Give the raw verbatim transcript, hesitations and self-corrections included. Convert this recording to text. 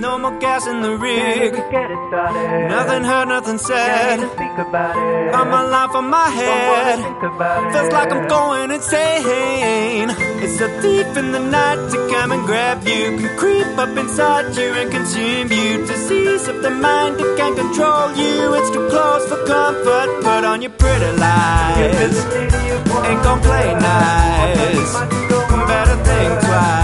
No more gas in the rig. Get it started. Nothing heard, nothing said. Can't even think about it. I'm a life on my Don't wanna head. think about it. Feels like I'm going insane. It's so deep in the night to come and grab you. Can creep up inside you and consume you. Disease of the mind that can control you. It's too close for comfort. Put on your pretty lies. Ain't gon' play nice. Better think twice.